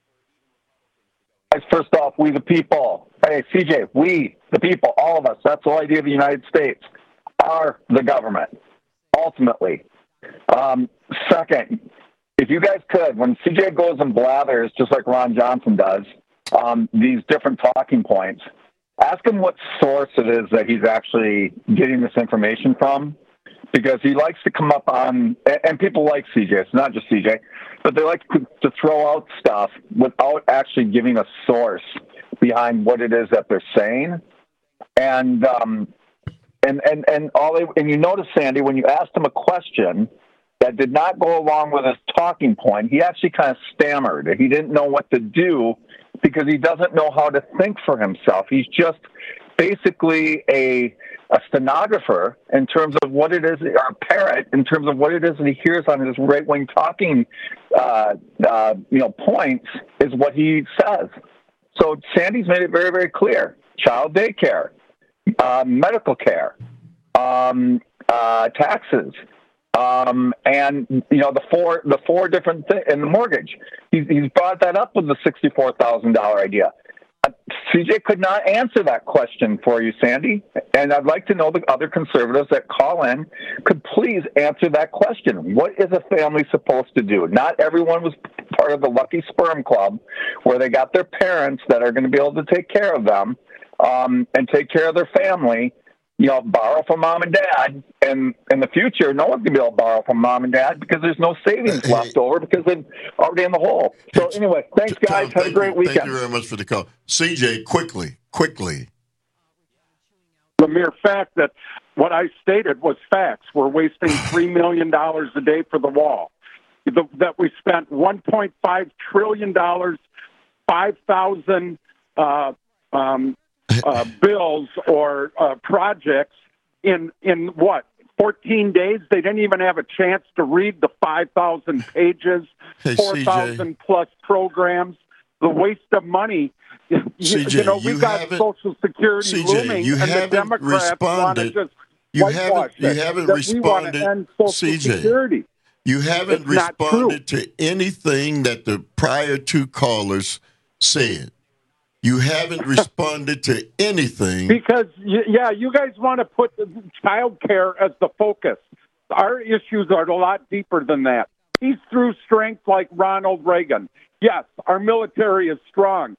First off, we the people. Hey, C J, we the people, all of us. That's the whole idea of the United States. Are the government ultimately. Um, second, if you guys could, when C J goes and blathers, just like Ron Johnson does, um, these different talking points, ask him what source it is that he's actually getting this information from, because he likes to come up on, and people like C J, it's not just C J, but they like to, to throw out stuff without actually giving a source behind what it is that they're saying. And, um, and, and, and all they, and you notice, Sandy, when you asked him a question that did not go along with his talking point, he actually kind of stammered. He didn't know what to do because he doesn't know how to think for himself. He's just basically a a stenographer in terms of what it is, or a parrot in terms of what it is that he hears on his right-wing talking, uh, uh, you know, points is what he says. So Sandy's made it very, very clear: child daycare, uh, medical care, um, uh, taxes, um, and you know the four the four different things, and the mortgage. He's, he's brought that up with the sixty-four thousand dollar idea. C J could not answer that question for you, Sandy, and I'd like to know the other conservatives that call in could please answer that question. What is a family supposed to do? Not everyone was part of the Lucky Sperm Club where they got their parents that are going to be able to take care of them um, and take care of their family. You know, borrow from mom and dad, and in the future, no one's going to be able to borrow from mom and dad because there's no savings hey, left over because they're already in the hole. So anyway, thanks, guys. Tom, Have a great you, weekend. Thank you very much for the call. C J, quickly, quickly. The mere fact that what I stated was facts. We're wasting three million dollars a day for the wall. The, that we spent one point five trillion dollars, five thousand uh, um Uh, bills or uh, projects in in what fourteen days. They didn't even have a chance to read the five thousand pages, hey, four thousand plus programs. The waste of money. C J, you know, we've got Social Security C J, looming, you and the Democrats want to just you haven't you it, haven't that responded. We want to end Social C J, Security. you haven't it's responded to anything that the prior two callers said. You haven't responded to anything. Because, yeah, you guys want to put child care as the focus. Our issues are a lot deeper than that. Peace through strength like Ronald Reagan. Yes, our military is strong.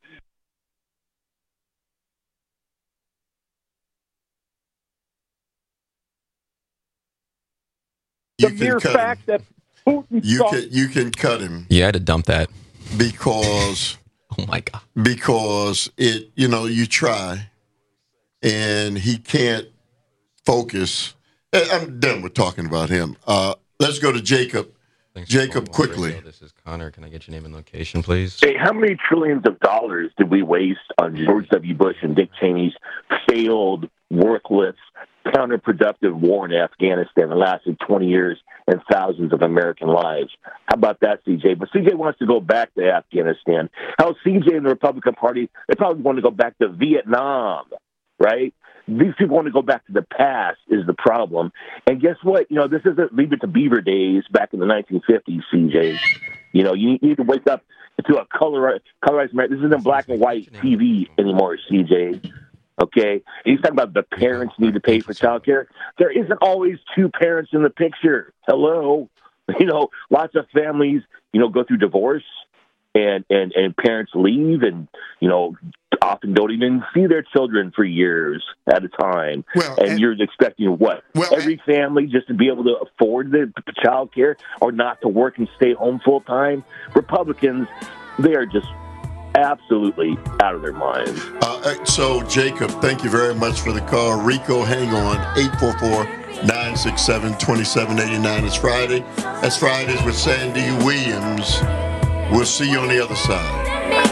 You the mere fact him. that Putin you saw- can you can cut him. Yeah, I had to dump that. Because oh my God. Because it, you know, you try, and he can't focus. I'm done with talking about him. Uh, let's go to Jacob. Thanks Jacob, quickly. Radio. This is Connor. Can I get your name and location, please? Hey, how many trillions of dollars did we waste on George W. Bush and Dick Cheney's failed, worthless, counterproductive war in Afghanistan that lasted twenty years and thousands of American lives? How about that, C J? But C J wants to go back to Afghanistan. How C J and the Republican Party, they probably want to go back to Vietnam, right? These people want to go back to the past is the problem. And guess what? You know, this isn't Leave It to Beaver days back in the nineteen fifties, C J. You know, you need to wake up to a colorized, colorized America. This isn't black and white T V anymore, C J. Okay? And he's talking about the parents need to pay for child care. There isn't always two parents in the picture. Hello? You know, lots of families, you know, go through divorce and, and, and parents leave and, you know, often don't even see their children for years at a time. Well, and, and you're expecting what? Well, Every family just to be able to afford the child care or not to work and stay home full time? Republicans, they are just absolutely out of their minds. Uh, so, Jacob, thank you very much for the call. Rico, hang on. eight four four, nine six seven, two seven eight nine. It's Friday. That's Fridays with Sandy Williams. We'll see you on the other side.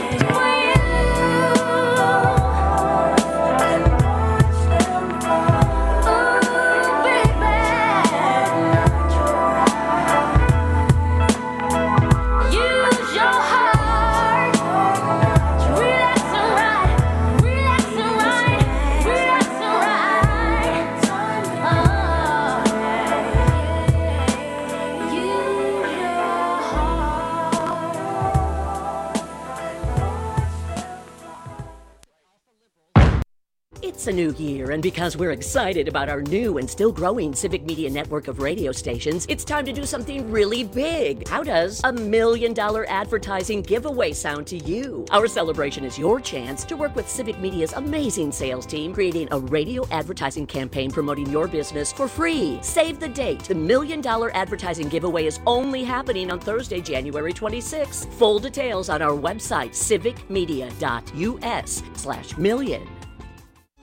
It's a new year, and because we're excited about our new and still growing Civic Media network of radio stations, it's time to do something really big. How does a million dollar advertising giveaway sound to you? Our celebration is your chance to work with Civic Media's amazing sales team, creating a radio advertising campaign promoting your business for free. Save the date. The million dollar advertising giveaway is only happening on Thursday, January twenty-sixth. Full details on our website, civicmedia dot U S slash million. It's not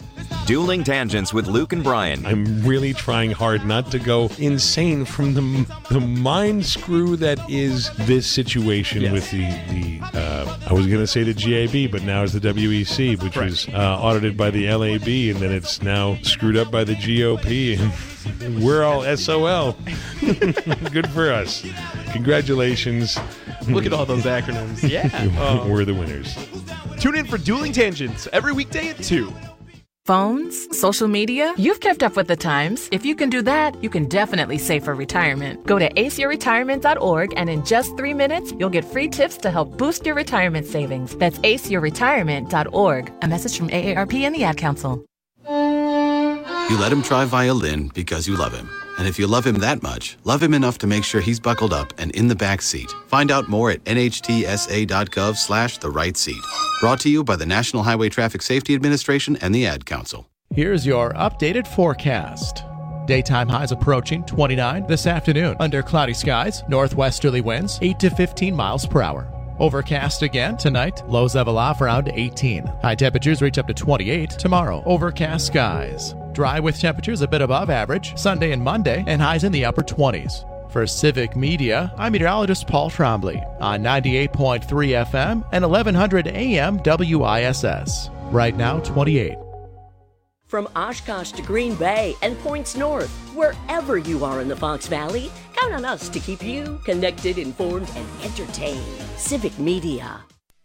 Dueling Tangents with Luke and Brian. I'm really trying hard not to go insane from the the mind screw that is this situation yes. with the, the uh, I was going to say the G A B, but now it's the W E C, which right. was uh, audited by the L A B, and then it's now screwed up by the G O P, and we're all S O L. Good for us. Congratulations. Look at all those acronyms. Yeah. um, we're the winners. Tune in for Dueling Tangents every weekday at two. Phones, social media, you've kept up with the times. If you can do that, you can definitely save for retirement. Go to ace your retirement dot org and in just three minutes, you'll get free tips to help boost your retirement savings. That's ace your retirement dot org. A message from A A R P and the Ad Council. You let him try violin because you love him. And if you love him that much, love him enough to make sure he's buckled up and in the back seat. Find out more at N H T S A dot gov slash the right seat. Brought to you by the National Highway Traffic Safety Administration and the Ad Council. Here's your updated forecast. Daytime highs approaching twenty-nine this afternoon. Under cloudy skies, northwesterly winds eight to fifteen miles per hour. Overcast again tonight. Lows level off around eighteen. High temperatures reach up to twenty-eight tomorrow. Overcast skies. Dry with temperatures a bit above average Sunday and Monday, and highs in the upper twenties. For Civic Media, I'm meteorologist Paul Trombley on ninety-eight point three F M and eleven hundred A M W I S S. Right now, twenty-eight. From Oshkosh to Green Bay and points north, wherever you are in the Fox Valley, count on us to keep you connected, informed, and entertained. Civic Media.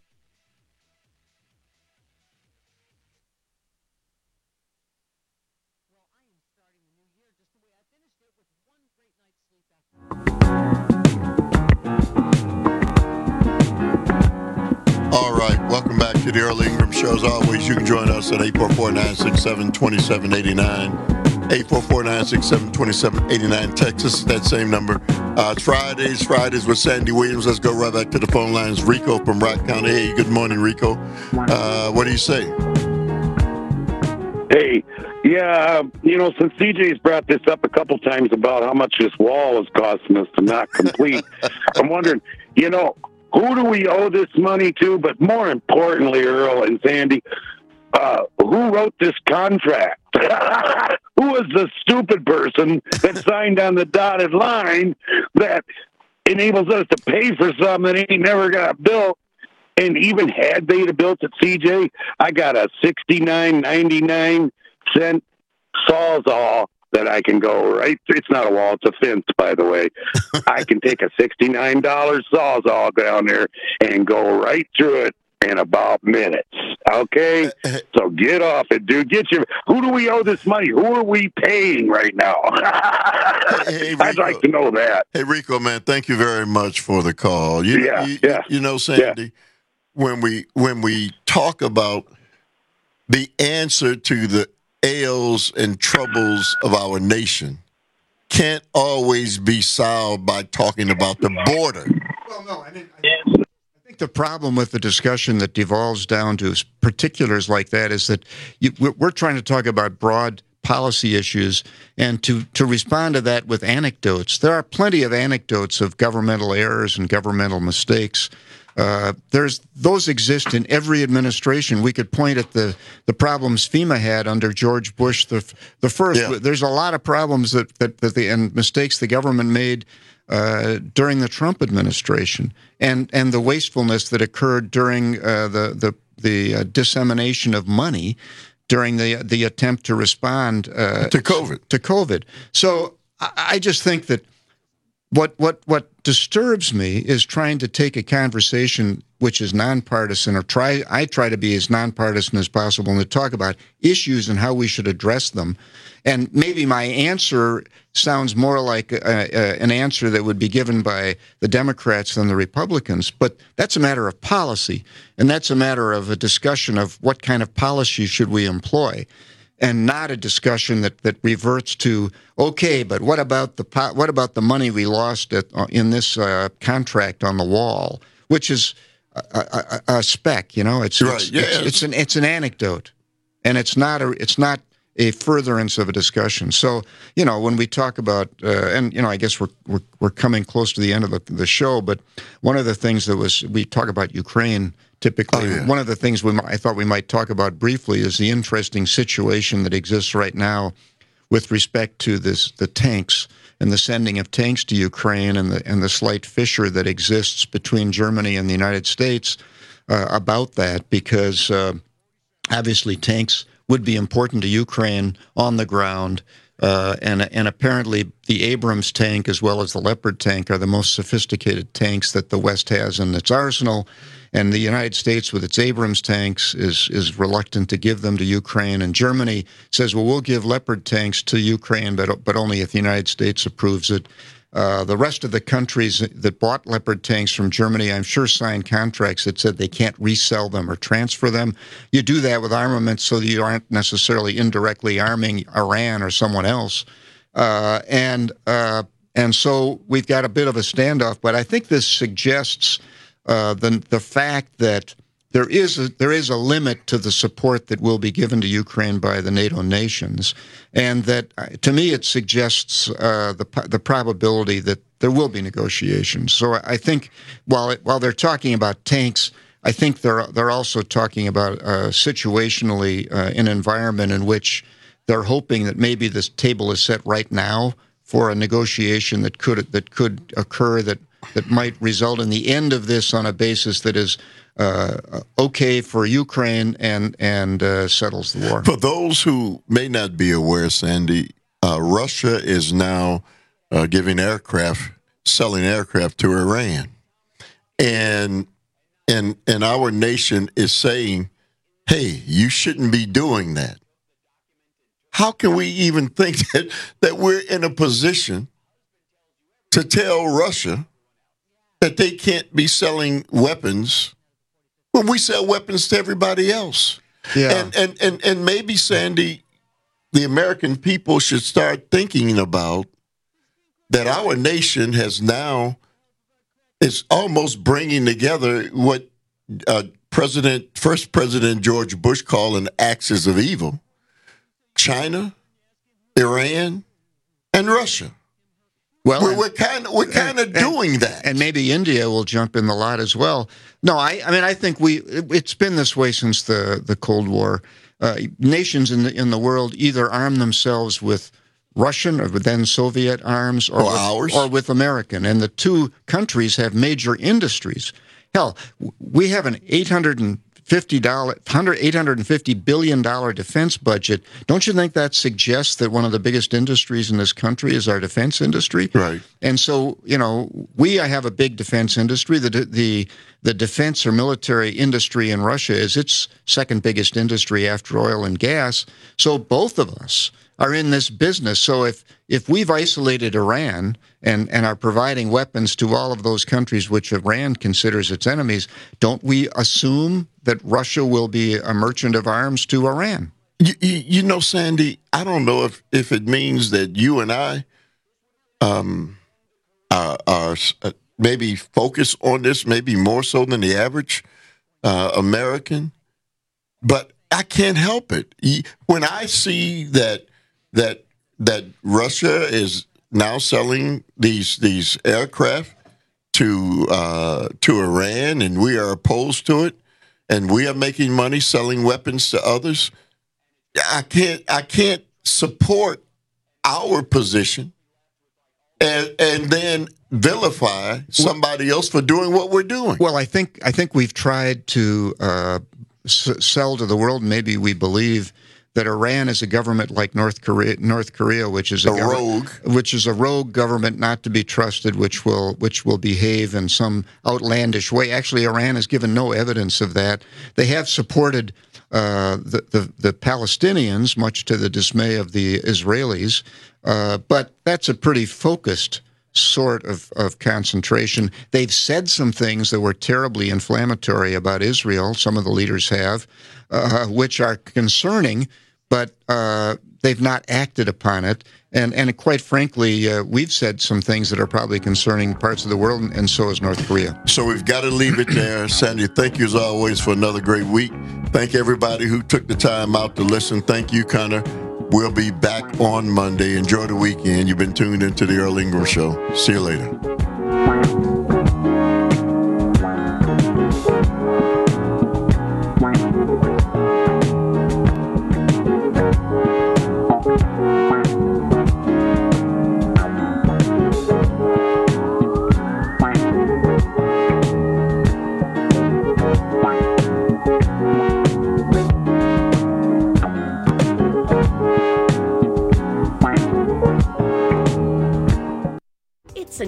All right, welcome back to the Earl Ingram Show. As always, you can join us at eight four four, nine six seven, two seven eight nine. eight four four, nine six seven, two seven eight nine. Texas, that same number. Uh, it's Fridays, Fridays with Sandy Williams. Let's go right back to the phone lines. Rico from Rock County. Hey, good morning, Rico. Uh, what do you say? Hey, yeah, you know, since C J's brought this up a couple times about how much this wall is costing us to not complete, I'm wondering, you know, who do we owe this money to? But more importantly, Earl and Sandy, uh, who wrote this contract? Who was the stupid person that signed on the dotted line that enables us to pay for something that ain't never got built? And even had they built at C J, I got a sixty-nine ninety-nine cent Sawzall that I can go right through. It's not a wall, it's a fence, by the way. I can take a sixty-nine dollar Sawzall down there and go right through it in about minutes. Okay? So get off it, dude. Get your. Who do we owe this money? Who are we paying right now? Hey, I'd like to know that. Hey, Rico, man, thank you very much for the call. You, yeah, you, yeah. You know, Sandy, yeah. when we when we talk about the answer to the ails and troubles of our nation can't always be solved by talking about the border. Well, no, I didn't. I, I think the problem with the discussion that devolves down to particulars like that is that you, we're trying to talk about broad policy issues, and to, to respond to that with anecdotes. There are plenty of anecdotes of governmental errors and governmental mistakes. Uh, there's those exist in every administration. We could point at the, the problems FEMA had under George Bush the the first. Yeah. There's a lot of problems that that, that the and mistakes the government made uh, during the Trump administration, and and the wastefulness that occurred during uh, the the the uh, dissemination of money during the the attempt to respond uh, to COVID. To COVID. So I, I just think that. What what what disturbs me is trying to take a conversation which is nonpartisan, or try I try to be as nonpartisan as possible, and to talk about issues and how we should address them. And maybe my answer sounds more like a, a, an answer that would be given by the Democrats than the Republicans, but that's a matter of policy, and that's a matter of a discussion of what kind of policy should we employ. And not a discussion that, that reverts to, okay, but what about the what about the money we lost at, uh, in this uh, contract on the wall, which is a, a, a spec, you know? It's right. it's, yeah, it's, yeah. it's an it's an anecdote, and it's not a it's not a furtherance of a discussion. So you know, when we talk about uh, and you know, I guess we're we're we're coming close to the end of the, the show, but one of the things that was we talk about Ukraine typically. Oh, yeah. One of the things we might, I thought we might talk about briefly is the interesting situation that exists right now with respect to this the tanks and the sending of tanks to Ukraine and the and the slight fissure that exists between Germany and the United States uh, about that, because uh, obviously tanks would be important to Ukraine on the ground. Uh, and and apparently the Abrams tank as well as the Leopard tank are the most sophisticated tanks that the West has in its arsenal. And the United States, with its Abrams tanks, is is reluctant to give them to Ukraine. And Germany says, well, we'll give Leopard tanks to Ukraine, but but only if the United States approves it. Uh, the rest of the countries that bought Leopard tanks from Germany, I'm sure, signed contracts that said they can't resell them or transfer them. You do that with armaments so that you aren't necessarily indirectly arming Iran or someone else. Uh, and uh, and so we've got a bit of a standoff. But I think this suggests uh, the the fact that there is a, there is a limit to the support that will be given to Ukraine by the NATO nations, and that, to me, it suggests uh, the the probability that there will be negotiations. So I think while it, while they're talking about tanks, I think they're they're also talking about uh, situationally uh, an environment in which they're hoping that maybe this table is set right now for a negotiation that could that could occur that that might result in the end of this on a basis that is uh, okay for Ukraine and and uh, settles the war. For those who may not be aware, Sandy, uh, Russia is now uh, giving aircraft, selling aircraft to Iran, and and and our nation is saying, "Hey, you shouldn't be doing that." How can we even think that that we're in a position to tell Russia that they can't be selling weapons when we sell weapons to everybody else? Yeah. And, and, and, and maybe, Sandy, the American people should start thinking about that our nation has now, is almost bringing together what uh, President, first President George Bush called an axis of evil: China, Iran, and Russia. Well, we're, we're kind of we're kind of doing that, and maybe India will jump in the lot as well. No, I, I mean, I think we it's been this way since the the Cold War. Uh, nations in the in the world either arm themselves with Russian or then Soviet arms, or, or with, ours, or with American, and the two countries have major industries. Hell, we have an eight hundred fifty dollar, eight hundred fifty billion dollar defense budget. Don't you think that suggests that one of the biggest industries in this country is our defense industry? Right. And so, you know, we have a big defense industry. The the the defense or military industry in Russia is its second biggest industry after oil and gas. So both of us are in this business. So if if we've isolated Iran and, and are providing weapons to all of those countries which Iran considers its enemies, don't we assume that Russia will be a merchant of arms to Iran? You, you, you know, Sandy, I don't know if, if it means that you and I um, are, are uh, maybe focus on this, maybe more so than the average uh, American, but I can't help it. When I see that that that Russia is now selling these these aircraft to uh, to Iran, and we are opposed to it, and we are making money selling weapons to others, I can't I can't support our position and and then vilify somebody else for doing what we're doing. Well, I think I think we've tried to uh, s- sell to the world. Maybe we believe that Iran is a government like North Korea, North Korea, which is a, a rogue, which is a rogue government not to be trusted, which will which will behave in some outlandish way. Actually, Iran has given no evidence of that. They have supported uh, the, the the Palestinians, much to the dismay of the Israelis, uh, but that's a pretty focused sort of, of concentration. They've said some things that were terribly inflammatory about Israel, some of the leaders have, uh, which are concerning, but uh, they've not acted upon it. And and quite frankly, uh, we've said some things that are probably concerning parts of the world, and so is North Korea. So we've got to leave it there. Sandy, thank you as always for another great week. Thank everybody who took the time out to listen. Thank you, Connor. We'll be back on Monday. Enjoy the weekend. You've been tuned into the Earl Ingram Show. See you later.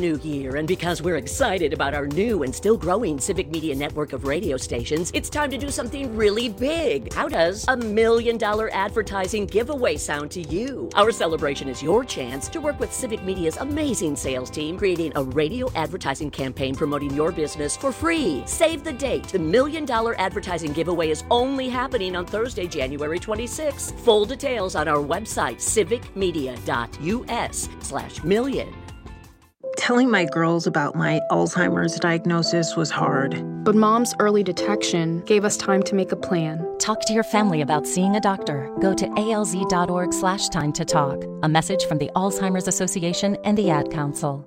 new year, and because we're excited about our new and still growing Civic Media network of radio stations, it's time to do something really big. How does a million dollar advertising giveaway sound to you? Our celebration is your chance to work with Civic Media's amazing sales team, creating a radio advertising campaign promoting your business for free. Save the date. The million dollar advertising giveaway is only happening on Thursday, January twenty-sixth. Full details on our website, civicmedia.us slash million. Telling my girls about my Alzheimer's diagnosis was hard. But Mom's early detection gave us time to make a plan. Talk to your family about seeing a doctor. Go to alz.org slash time to talk. A message from the Alzheimer's Association and the Ad Council.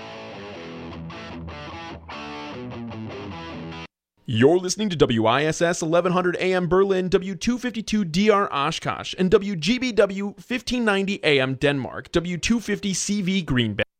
You're listening to W I S S eleven hundred A M Berlin, W two fifty-two D R Oshkosh, and W G B W fifteen ninety A M Denmark, W two fifty C V Green Bay.